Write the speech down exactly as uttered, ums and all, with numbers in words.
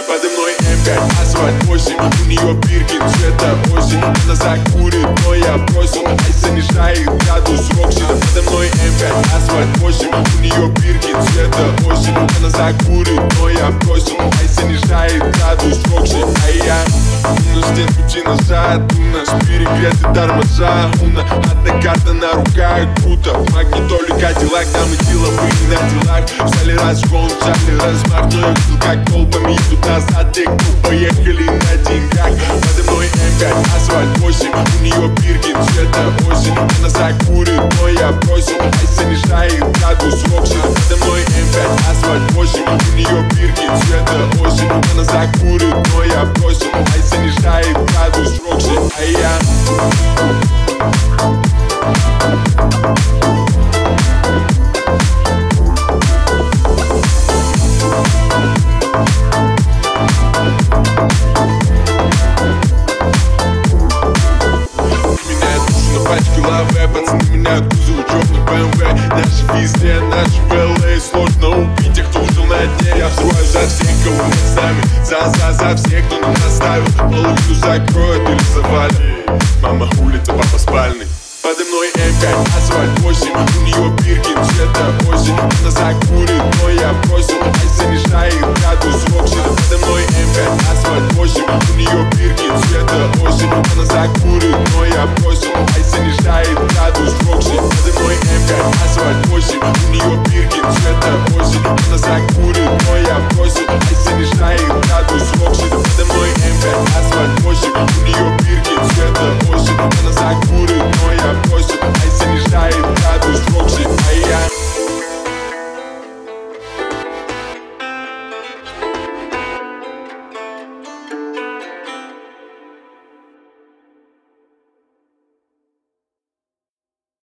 Подо мной эм пять, асфальт восемь, у нее биркин цвета осень. Она закурит, но я бросил, ай занижает градус Рокси. Подо мной эм пять, асфальт восемь, у нее биркин цвета осень. Она закурит, но я бросил, ай занижает градус Рокси. А я, у нас нет пути назад, у нас перегреты тормоза. Уна, одна карта на руках, круто. В магнитоле Кадиллак, там и дело были на делах. Взяли разгон, взяли размах, но я видел, как толпами идут назад. Те, кто поехали на деньгах. Подо мной эм пять, асфальт восемь, у нее биркин цвета осень. Она закурит, но я бросил, ай занижает градус Рокси. Подо мной эм пять, асфальт восемь, у нее биркин цвета осень. Она закурит, но я бросил, ай занижает градус Рокси. А я пацаны меняют кузов, черный бэ эм вэ. Наши везде, наши в эл эй. Сложно убить тех, кто ушел на дне. Я взрываю за всех, кого нет с нами. За-за-за всех, кто нас оставил. Половину закроют или завалят. Мама улица, папа спальный. Подо мной эм пять, асфальт восемь, у нее биркин цвета осень. Она закурит, но я бросил, ай занижает